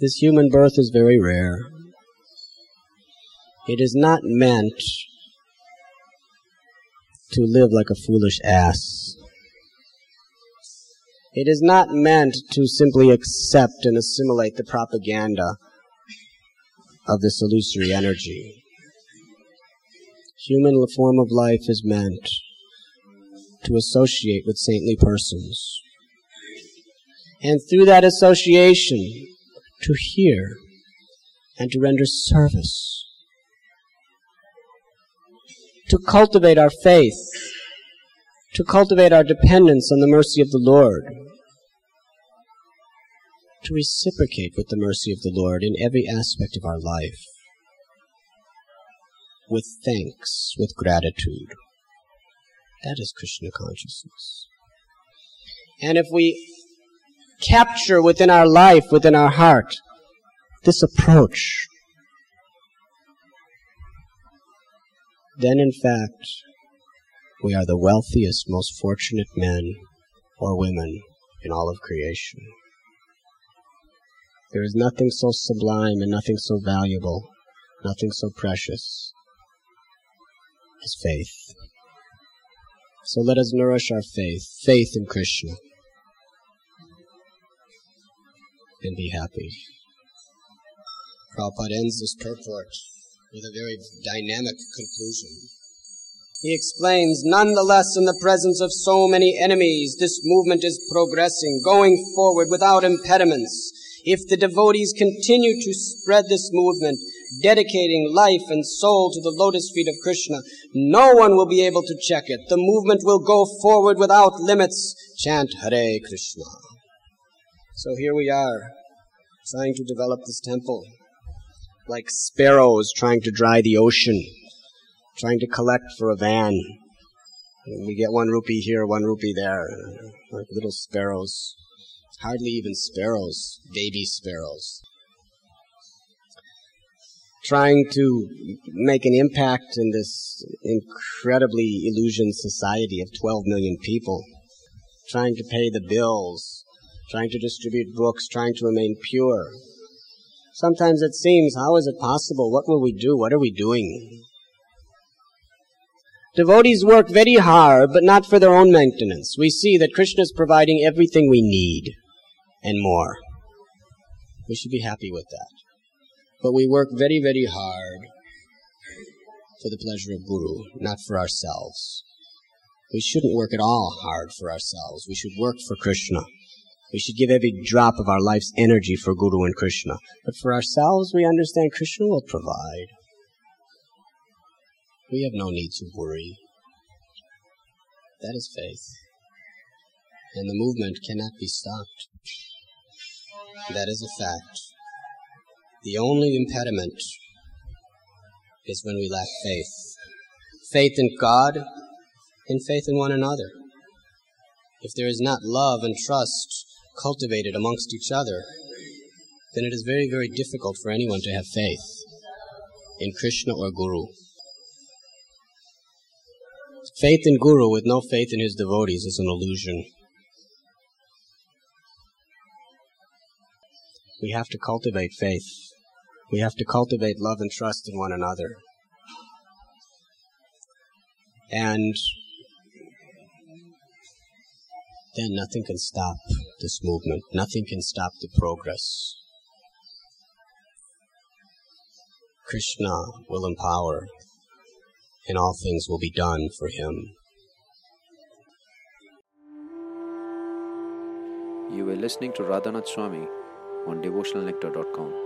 This human birth is very rare. It is not meant to live like a foolish ass. It is not meant to simply accept and assimilate the propaganda of this illusory energy. Human form of life is meant to associate with saintly persons, and through that association to hear and to render service, to cultivate our faith, to cultivate our dependence on the mercy of the Lord, to reciprocate with the mercy of the Lord in every aspect of our life, with thanks, with gratitude. That is Krishna consciousness. And if we capture within our life, within our heart, this approach, then in fact, we are the wealthiest, most fortunate men or women in all of creation. There is nothing so sublime and nothing so valuable, nothing so precious as faith. So let us nourish our faith in Krishna, and be happy. Prabhupada ends this purport with a very dynamic conclusion. He explains, nonetheless, in the presence of so many enemies, this movement is progressing, going forward without impediments. If the devotees continue to spread this movement, dedicating life and soul to the lotus feet of Krishna, no one will be able to check it. The movement will go forward without limits. Chant Hare Krishna. So here we are, trying to develop this temple, like sparrows trying to dry the ocean, trying to collect for a van. And we get 1 rupee here, 1 rupee there, like little sparrows. Hardly even sparrows, baby sparrows. Trying to make an impact in this incredibly illusioned society of 12 million people. Trying to pay the bills, trying to distribute books, trying to remain pure. Sometimes it seems, how is it possible? What will we do? What are we doing? Devotees work very hard, but not for their own maintenance. We see that Krishna is providing everything we need and more. We should be happy with that. But we work very, very hard for the pleasure of Guru, not for ourselves. We shouldn't work at all hard for ourselves. We should work for Krishna. We should give every drop of our life's energy for Guru and Krishna. But for ourselves, we understand Krishna will provide. We have no need to worry. That is faith. And the movement cannot be stopped. That is a fact. The only impediment is when we lack faith. Faith in God and faith in one another. If there is not love and trust cultivated amongst each other, then it is very, very difficult for anyone to have faith in Krishna or Guru. Faith in Guru with no faith in his devotees is an illusion. We have to cultivate faith. We have to cultivate love and trust in one another. And then nothing can stop this movement. Nothing can stop the progress. Krishna will empower, and all things will be done for him. You were listening to Radhanath Swami on devotionalnectar.com.